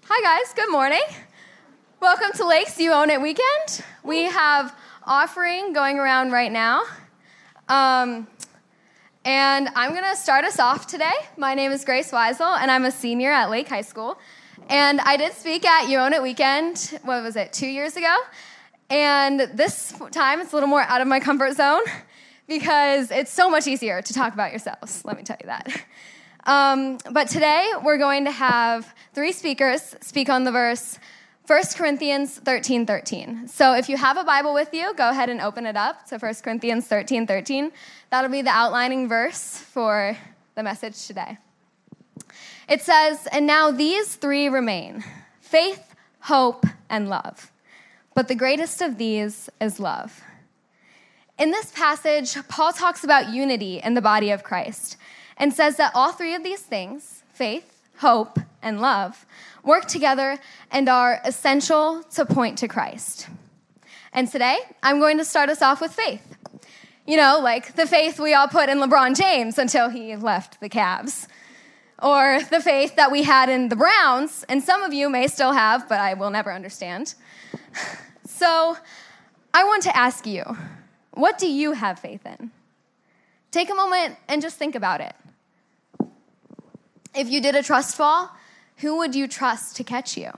Hi guys, good morning. Welcome to Lakes You Own It weekend. We have offering going around right now. And I'm going to start us off today. My name is Grace Weisel, and I'm a senior at Lake High School. And I did speak at You Own It weekend, 2 years ago? And this time it's a little more out of my comfort zone because it's so much easier to talk about yourselves, let me tell you that. But today we're going to have 3 speakers speak on the verse 1 Corinthians 13:13. So if you have a Bible with you, go ahead and open it up to 1 Corinthians 13:13. That'll be the outlining verse for the message today. It says, "And now these 3 remain, faith, hope, and love. But the greatest of these is love." In this passage, Paul talks about unity in the body of Christ and says that all 3 of these things, faith, hope, and love, work together and are essential to point to Christ. And today, I'm going to start us off with faith. You know, like the faith we all put in LeBron James until he left the Cavs. Or the faith that we had in the Browns, and some of you may still have, but I will never understand. So, I want to ask you, what do you have faith in? Take a moment and just think about it. If you did a trust fall, who would you trust to catch you?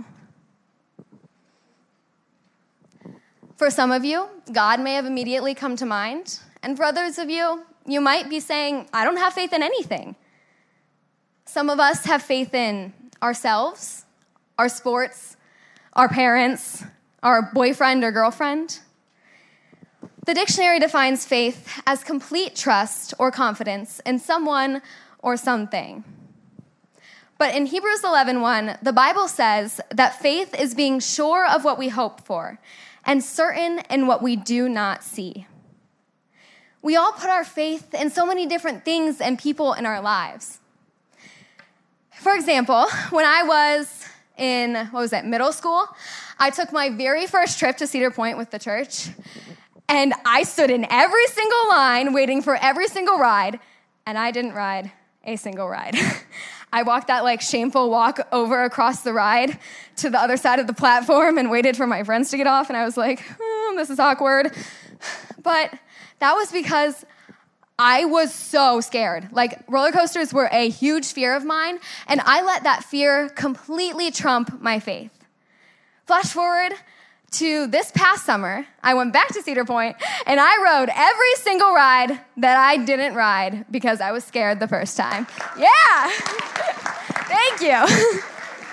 For some of you, God may have immediately come to mind. And for others of you, you might be saying, I don't have faith in anything. Some of us have faith in ourselves, our sports, our parents, our boyfriend or girlfriend. The dictionary defines faith as complete trust or confidence in someone or something. But in Hebrews 11:1, the Bible says that faith is being sure of what we hope for and certain in what we do not see. We all put our faith in so many different things and people in our lives. For example, when I was in, middle school, I took my very first trip to Cedar Point with the church, and I stood in every single line waiting for every single ride, and I didn't ride a single ride. I walked that shameful walk over across the ride to the other side of the platform and waited for my friends to get off, and I was like, this is awkward. But that was because I was so scared. Roller coasters were a huge fear of mine, and I let that fear completely trump my faith. Flash forward to this past summer, I went back to Cedar Point, and I rode every single ride that I didn't ride because I was scared the first time. Yeah! Thank you.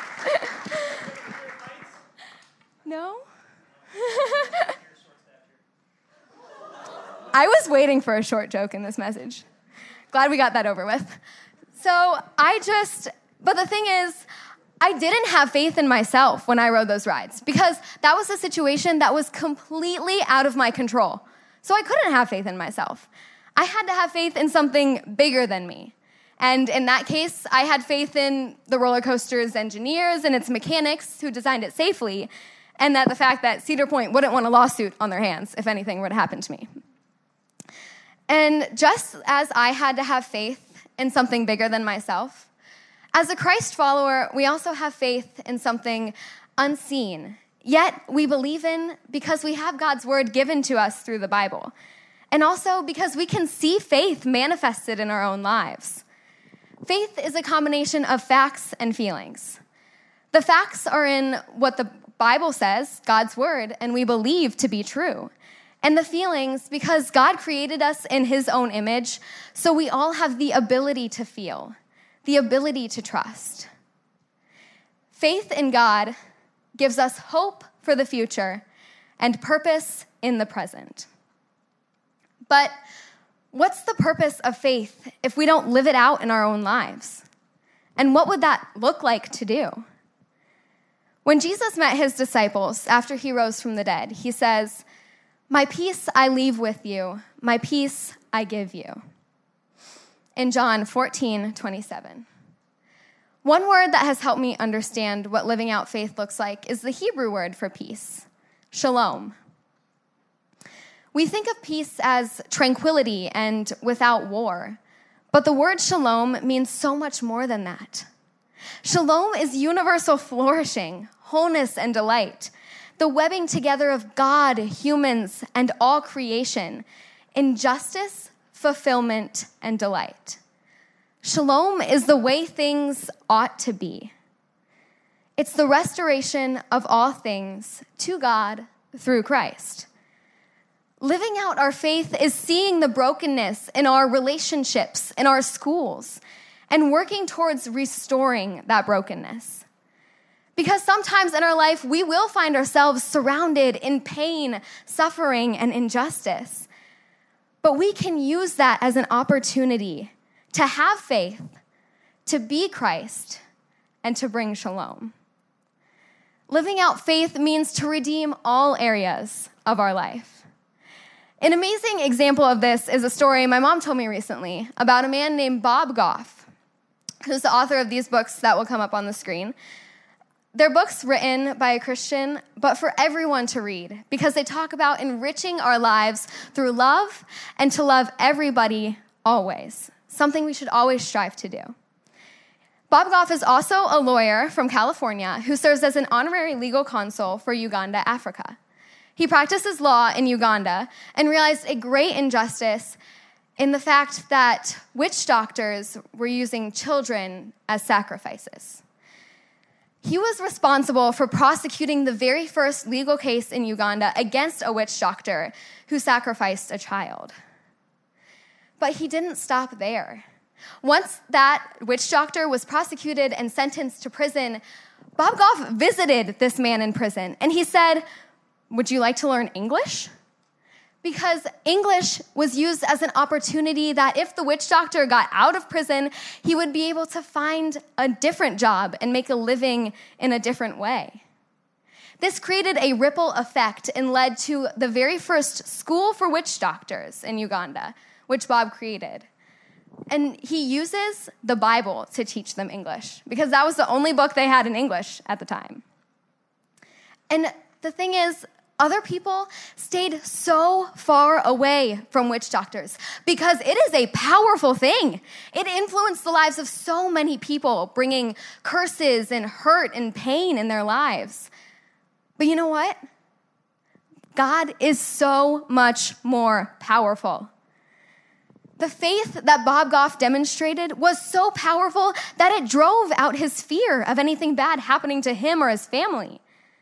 No? I was waiting for a short joke in this message. Glad we got that over with. But the thing is, I didn't have faith in myself when I rode those rides because that was a situation that was completely out of my control. So I couldn't have faith in myself. I had to have faith in something bigger than me. And in that case, I had faith in the roller coaster's engineers and its mechanics who designed it safely, and that the fact that Cedar Point wouldn't want a lawsuit on their hands if anything were to happen to me. And just as I had to have faith in something bigger than myself, as a Christ follower, we also have faith in something unseen, yet we believe in because we have God's word given to us through the Bible, and also because we can see faith manifested in our own lives. Faith is a combination of facts and feelings. The facts are in what the Bible says, God's word, and we believe to be true. And the feelings, because God created us in his own image, so we all have the ability to feel, the ability to trust. Faith in God gives us hope for the future and purpose in the present. But what's the purpose of faith if we don't live it out in our own lives? And what would that look like to do? When Jesus met his disciples after he rose from the dead, he says, "My peace I leave with you, my peace I give you." In John 14:27. One word that has helped me understand what living out faith looks like is the Hebrew word for peace, shalom. We think of peace as tranquility and without war, but the word shalom means so much more than that. Shalom is universal flourishing, wholeness, and delight, the webbing together of God, humans, and all creation in justice, fulfillment, and delight. Shalom is the way things ought to be. It's the restoration of all things to God through Christ. Living out our faith is seeing the brokenness in our relationships, in our schools, and working towards restoring that brokenness. Because sometimes in our life, we will find ourselves surrounded in pain, suffering, and injustice. But we can use that as an opportunity to have faith, to be Christ, and to bring shalom. Living out faith means to redeem all areas of our life. An amazing example of this is a story my mom told me recently about a man named Bob Goff, who's the author of these books that will come up on the screen. They're books written by a Christian, but for everyone to read, because they talk about enriching our lives through love and to love everybody always, something we should always strive to do. Bob Goff is also a lawyer from California who serves as an honorary legal counsel for Uganda, Africa. He practices law in Uganda and realized a great injustice in the fact that witch doctors were using children as sacrifices. He was responsible for prosecuting the very first legal case in Uganda against a witch doctor who sacrificed a child. But he didn't stop there. Once that witch doctor was prosecuted and sentenced to prison, Bob Goff visited this man in prison, and he said, "Would you like to learn English?" Because English was used as an opportunity that if the witch doctor got out of prison, he would be able to find a different job and make a living in a different way. This created a ripple effect and led to the very first school for witch doctors in Uganda, which Bob created. And he uses the Bible to teach them English, because that was the only book they had in English at the time. And the thing is, other people stayed so far away from witch doctors because it is a powerful thing. It influenced the lives of so many people, bringing curses and hurt and pain in their lives. But you know what? God is so much more powerful. The faith that Bob Goff demonstrated was so powerful that it drove out his fear of anything bad happening to him or his family.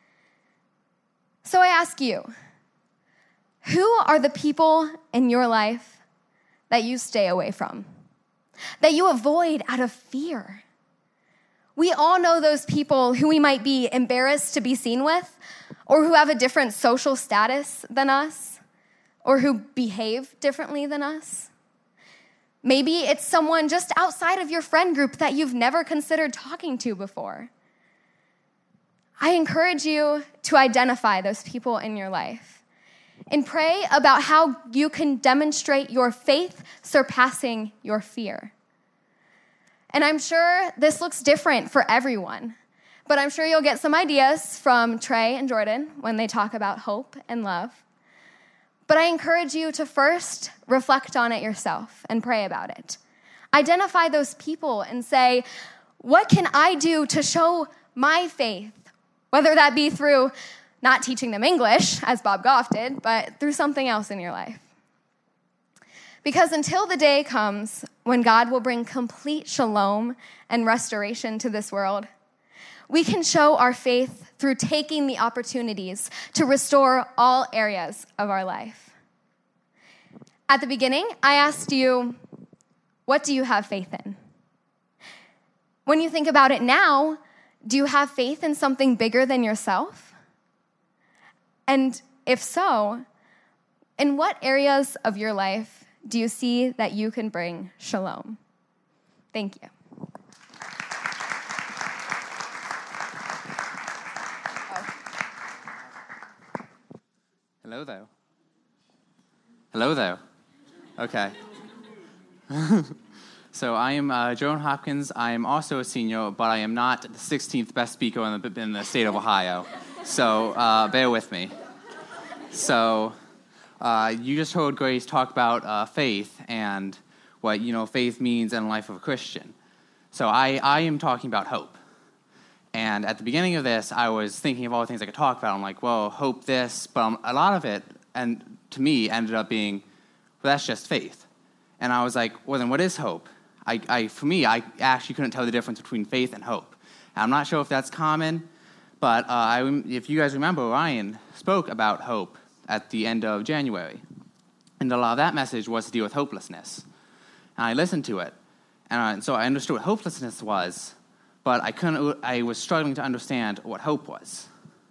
So I ask you, who are the people in your life that you stay away from, that you avoid out of fear? We all know those people who we might be embarrassed to be seen with, or who have a different social status than us, or who behave differently than us. Maybe it's someone just outside of your friend group that you've never considered talking to before. I encourage you to identify those people in your life and pray about how you can demonstrate your faith surpassing your fear. And I'm sure this looks different for everyone, but I'm sure you'll get some ideas from Trey and Jordan when they talk about hope and love. But I encourage you to first reflect on it yourself and pray about it. Identify those people and say, what can I do to show my faith? Whether that be through not teaching them English, as Bob Goff did, but through something else in your life. Because until the day comes when God will bring complete shalom and restoration to this world, we can show our faith through taking the opportunities to restore all areas of our life. At the beginning, I asked you, what do you have faith in? When you think about it now, do you have faith in something bigger than yourself? And if so, in what areas of your life do you see that you can bring shalom? Thank you. Hello there. Hello there. Okay. So I am Joan Hopkins. I am also a senior, but I am not the 16th best speaker in the state of Ohio. So bear with me. So you just heard Grace talk about faith and what faith means in the life of a Christian. So I am talking about hope. And at the beginning of this, I was thinking of all the things I could talk about. I'm like, well, hope this. But a lot of it, and to me, ended up being, well, that's just faith. And I was like, well, then what is hope? For me, I actually couldn't tell the difference between faith and hope. And I'm not sure if that's common, but if you guys remember, Ryan spoke about hope at the end of January. And a lot of that message was to deal with hopelessness. And I listened to it. And so I understood what hopelessness was, but I was struggling to understand what hope was.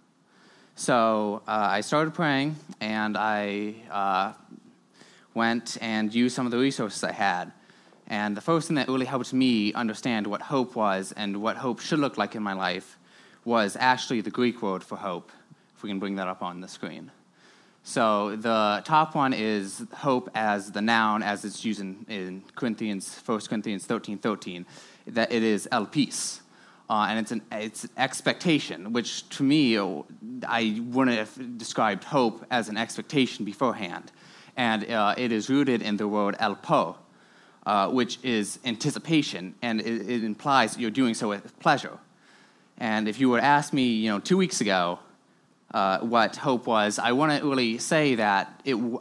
So I started praying, and I went and used some of the resources I had. And the first thing that really helped me understand what hope was and what hope should look like in my life was actually the Greek word for hope, if we can bring that up on the screen. So the top one is hope as the noun, as it's used in 1 Corinthians 13:13, that it is elpis. And it's an expectation, which to me, I wouldn't have described hope as an expectation beforehand. And it is rooted in the word elpo, which is anticipation, and it implies you're doing so with pleasure. And if you were to ask me, 2 weeks ago, what hope was, I wouldn't really say that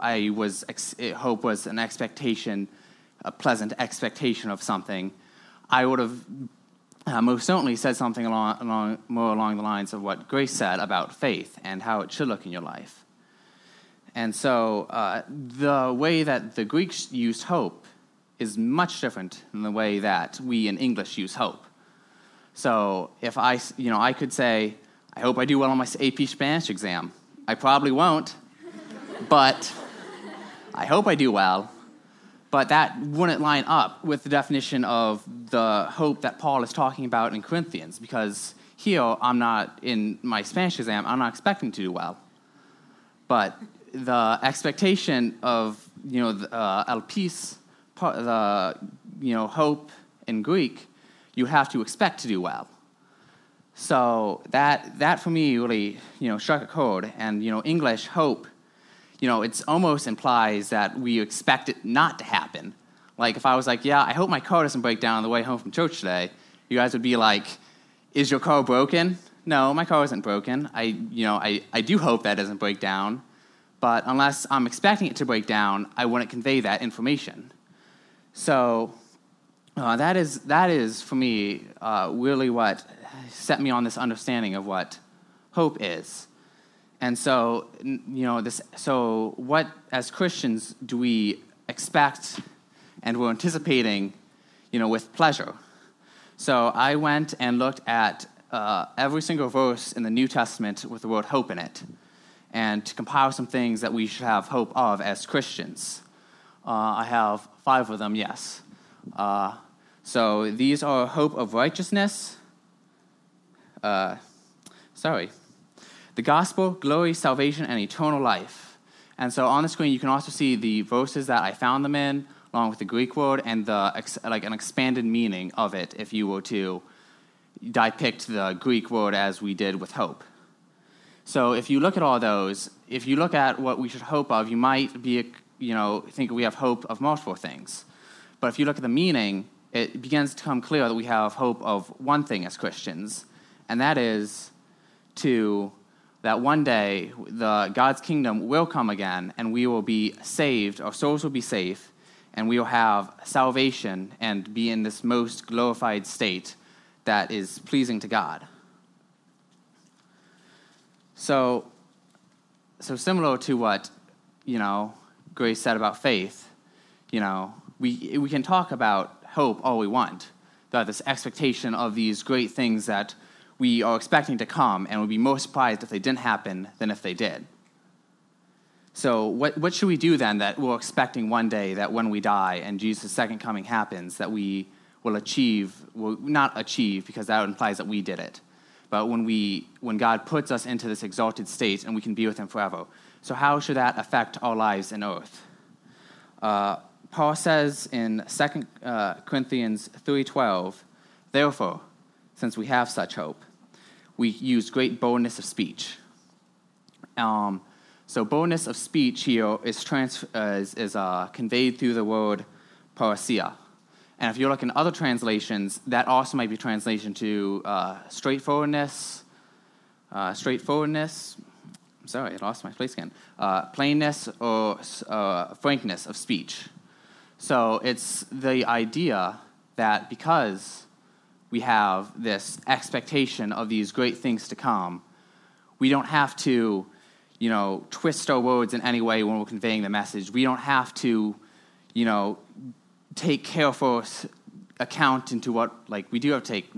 hope was an expectation, a pleasant expectation of something. I would have most certainly said something more along the lines of what Grace said about faith and how it should look in your life. And so the way that the Greeks used hope is much different than the way that we in English use hope. So if I could say, I hope I do well on my AP Spanish exam. I probably won't, but I hope I do well. But that wouldn't line up with the definition of the hope that Paul is talking about in Corinthians, because here I'm not, in my Spanish exam, I'm not expecting to do well. But the expectation of, elpis, the hope in Greek, you have to expect to do well. So that for me really, struck a chord. And, English hope, it almost implies that we expect it not to happen. Like if I was like, yeah, I hope my car doesn't break down on the way home from church today, you guys would be like, is your car broken? No, my car isn't broken. I do hope that doesn't break down. But unless I'm expecting it to break down, I wouldn't convey that information. So that is for me really what set me on this understanding of what hope is. And so, so what as Christians do we expect and we're anticipating, with pleasure? So I went and looked at every single verse in the New Testament with the word hope in it, and to compile some things that we should have hope of as Christians. I have 5 of them, yes. So these are hope of righteousness. The gospel, glory, salvation, and eternal life. And so on the screen, you can also see the verses that I found them in, along with the Greek word and an expanded meaning of it, if you were to depict the Greek word as we did with hope. So if you look at all those, if you look at what we should hope of, you might be, think we have hope of multiple things. But if you look at the meaning, it begins to become clear that we have hope of one thing as Christians, and that is that one day God's kingdom will come again, and we will be saved, our souls will be safe, and we will have salvation and be in this most glorified state that is pleasing to God. So similar to what, Grace said about faith, we can talk about hope all we want, that this expectation of these great things that we are expecting to come, and would be more surprised if they didn't happen than if they did. So what should we do then that we're expecting one day that when we die and Jesus' second coming happens, that we will not achieve because that implies that we did it, but when God puts us into this exalted state and we can be with him forever. So how should that affect our lives in earth? Paul says in 2 Corinthians 3:12, therefore, since we have such hope, we use great boldness of speech. So boldness of speech here is conveyed through the word parousia. And if you look in other translations, that also might be translation to straightforwardness. Sorry, I lost my place again. Plainness or frankness of speech. So it's the idea that because we have this expectation of these great things to come, we don't have to, twist our words in any way when we're conveying the message. We don't have to, take careful account into what, we do have to take.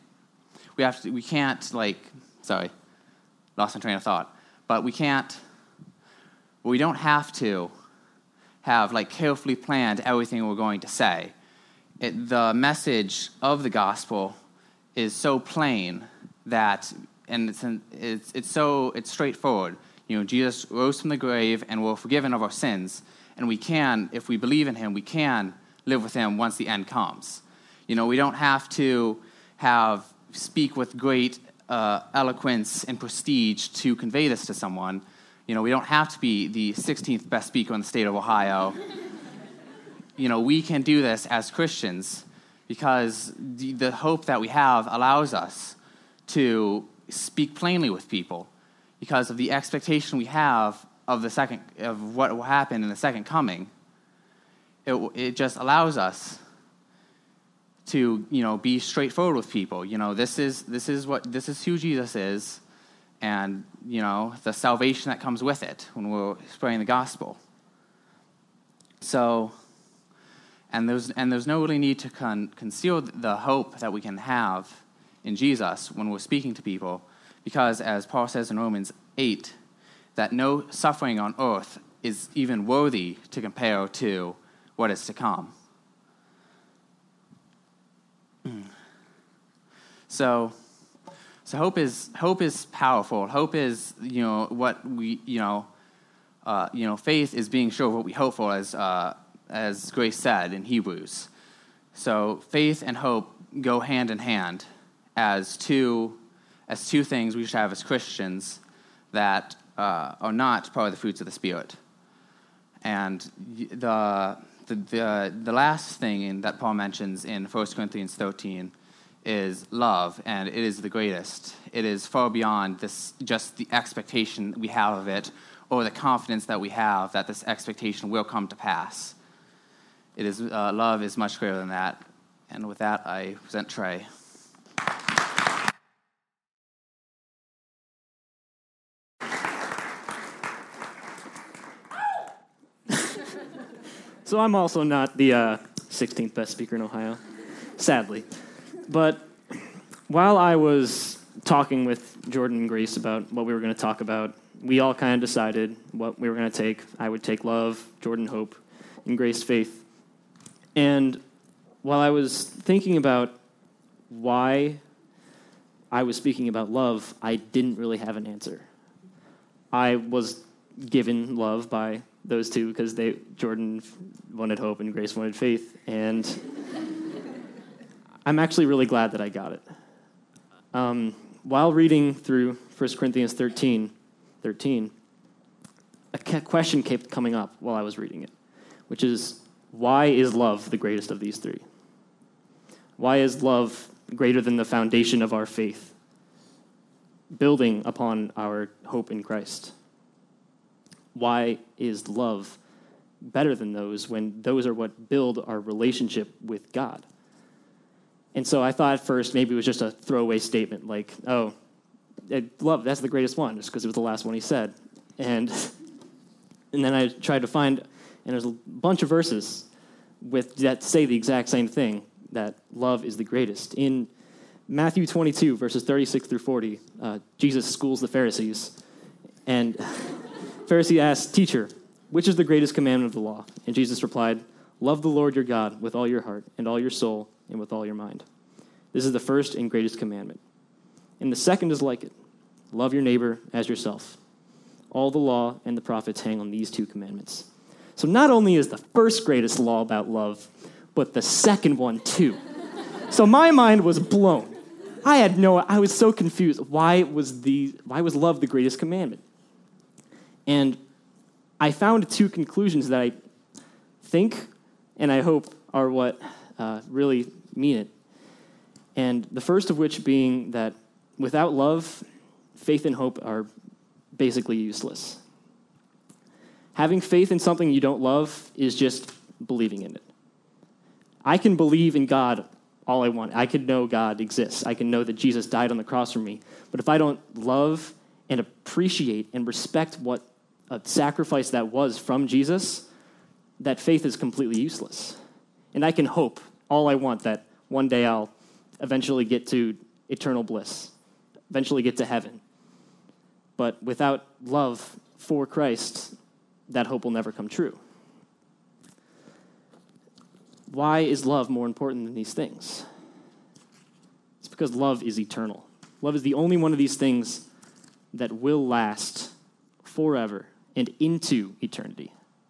Sorry, lost my train of thought. But we don't have to have, carefully planned everything we're going to say. The message of the gospel is so plain that, and it's straightforward. Jesus rose from the grave, and we're forgiven of our sins. And we can, if we believe in him, we can live with him once the end comes. We don't have to speak with great eloquence and prestige to convey this to someone. We don't have to be the 16th best speaker in the state of Ohio. We can do this as Christians because the hope that we have allows us to speak plainly with people because of the expectation we have of what will happen in the second coming. It just allows us to be straightforward with people. This is who Jesus is, and the salvation that comes with it when we're spreading the gospel. So, and there's no really need to conceal the hope that we can have in Jesus when we're speaking to people, because as Paul says in Romans 8, that no suffering on earth is even worthy to compare to what is to come. So hope is powerful. Hope is what we faith is being sure of what we hope for, as Grace said in Hebrews. So faith and hope go hand in hand as two things we should have as Christians that are not part of the fruits of the Spirit. And the last thing that Paul mentions in 1 Corinthians 13 is love, and it is the greatest. It is far beyond just the expectation we have of it, or the confidence that we have that this expectation will come to pass. It is love is much greater than that. And with that, I present Trey. So I'm also not the 16th best speaker in Ohio, sadly. But while I was talking with Jordan and Grace about what we were going to talk about, we all kind of decided what we were going to take. I would take love, Jordan hope, and Grace faith. And while I was thinking about why I was speaking about love, I didn't really have an answer. I was given love by those two because Jordan wanted hope and Grace wanted faith, and I'm actually really glad that I got it. While reading through 1 Corinthians 13, a question kept coming up while I was reading it, which is, why is love the greatest of these three? Why is love greater than the foundation of our faith, building upon our hope in Christ? Why is love better than those when those are what build our relationship with God? And so I thought at first maybe it was just a throwaway statement like, oh, love, that's the greatest one, just because it was the last one he said. And then I tried to find, and there's a bunch of verses that say the exact same thing, that love is the greatest. In Matthew 22, verses 36 through 40, Jesus schools the Pharisees, and Pharisee asked, "Teacher, which is the greatest commandment of the law?" And Jesus replied, "Love the Lord your God with all your heart and all your soul and with all your mind. This is the first and greatest commandment. And the second is like it. Love your neighbor as yourself. All the law and the prophets hang on these two commandments." So not only is the first greatest law about love, but the second one too. So my mind was blown. I was so confused. Why was love the greatest commandment? And I found two conclusions that I think and I hope are what really mean it. And the first of which being that without love, faith and hope are basically useless. Having faith in something you don't love is just believing in it. I can believe in God all I want. I can know God exists. I can know that Jesus died on the cross for me. But if I don't love and appreciate and respect what a sacrifice that was from Jesus, that faith is completely useless. And I can hope all I want that one day I'll eventually get to eternal bliss, eventually get to heaven. But without love for Christ, that hope will never come true. Why is love more important than these things? It's because love is eternal. Love is the only one of these things that will last forever and into eternity.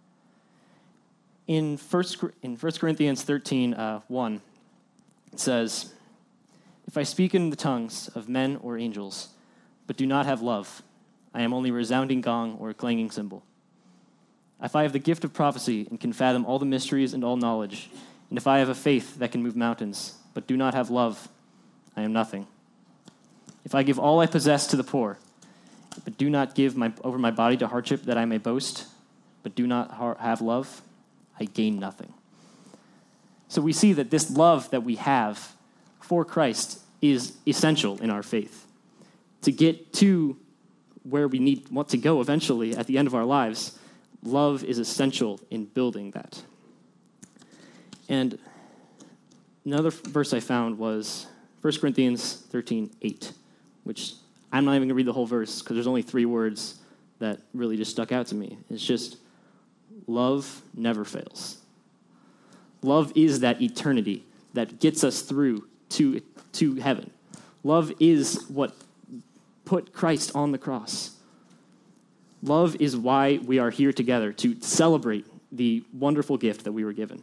In 1 Corinthians 13, 1, it says, "If I speak in the tongues of men or angels, but do not have love, I am only a resounding gong or a clanging cymbal. If I have the gift of prophecy and can fathom all the mysteries and all knowledge, and if I have a faith that can move mountains, but do not have love, I am nothing. If I give all I possess to the poor, but do not give over my body to hardship that I may boast, but do not have love, I gain nothing." So we see that this love that we have for Christ is essential in our faith. To get to where we want to go eventually at the end of our lives, love is essential in building that. And another verse I found was 1 Corinthians 13:8, which I'm not even going to read the whole verse because there's only 3 words that really just stuck out to me. It's just, love never fails. Love is that eternity that gets us through to heaven. Love is what put Christ on the cross. Love is why we are here together, to celebrate the wonderful gift that we were given.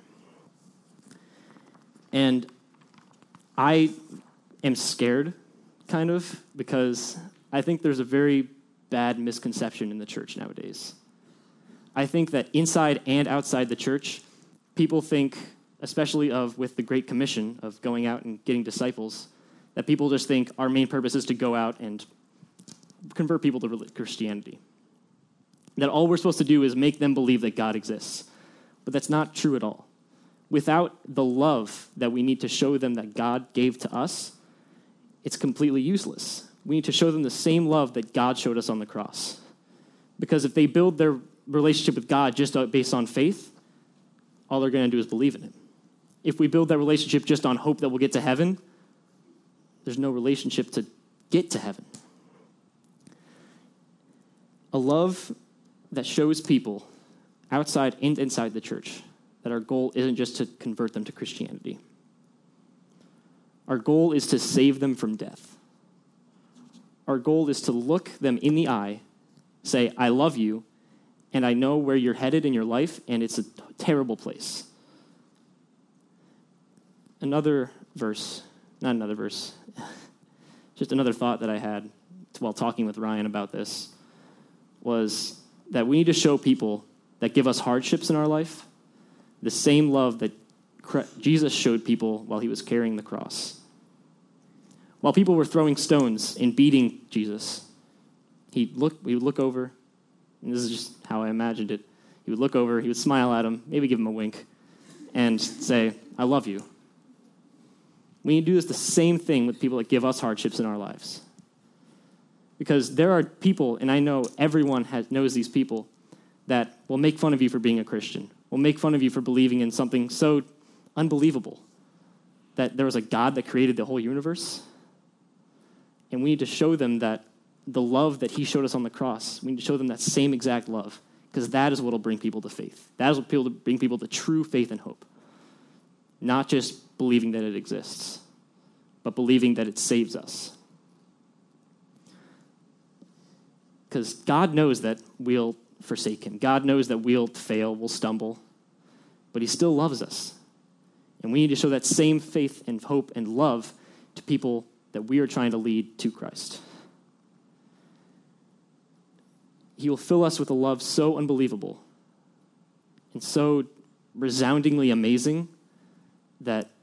And I am scared, kind of, because I think there's a very bad misconception in the church nowadays. I think that inside and outside the church, people think, especially with the Great Commission of going out and getting disciples, that people just think our main purpose is to go out and convert people to Christianity. That all we're supposed to do is make them believe that God exists. But that's not true at all. Without the love that we need to show them that God gave to us, it's completely useless. We need to show them the same love that God showed us on the cross. Because if they build their relationship with God just based on faith, all they're going to do is believe in him. If we build that relationship just on hope that we'll get to heaven, there's no relationship to get to heaven. A love that shows people outside and inside the church that our goal isn't just to convert them to Christianity. Our goal is to save them from death. Our goal is to look them in the eye, say, I love you, and I know where you're headed in your life, and it's a terrible place. Just another thought that I had while talking with Ryan about this was that we need to show people that give us hardships in our life the same love that Jesus showed people while he was carrying the cross. While people were throwing stones and beating Jesus, he would look over, and this is just how I imagined it. He would look over, he would smile at him, maybe give him a wink, and say, I love you. We need to do the same thing with people that give us hardships in our lives. Because there are people, and I know everyone knows these people, that will make fun of you for being a Christian, will make fun of you for believing in something so unbelievable, that there was a God that created the whole universe. And we need to show them that the love that he showed us on the cross, we need to show them that same exact love, because that is what will bring people to faith. That is what will bring people to true faith and hope. Not just believing that it exists, but believing that it saves us. Because God knows that we'll forsake him. God knows that we'll fail, we'll stumble, but he still loves us. And we need to show that same faith and hope and love to people that we are trying to lead to Christ. He will fill us with a love so unbelievable and so resoundingly amazing that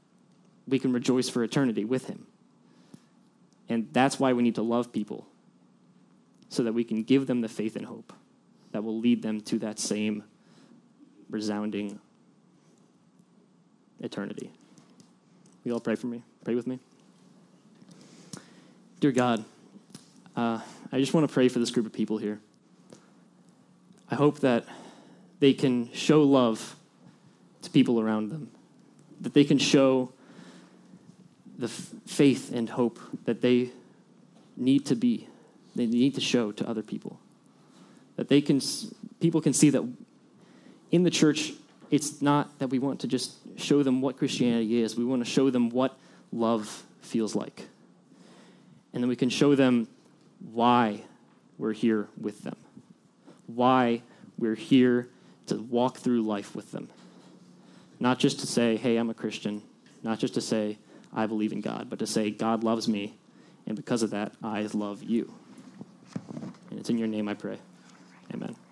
we can rejoice for eternity with him. And that's why we need to love people, so that we can give them the faith and hope that will lead them to that same resounding eternity. Will you all pray for me? Pray with me? Dear God, I just want to pray for this group of people here. I hope that they can show love to people around them, that they can show the faith and hope that they need to show to other people. That people can see that in the church, it's not that we want to just show them what Christianity is. We want to show them what love feels like. And then we can show them why we're here with them, why we're here to walk through life with them. Not just to say, hey, I'm a Christian, not just to say, I believe in God, but to say, God loves me, and because of that, I love you. And it's in your name I pray. Amen.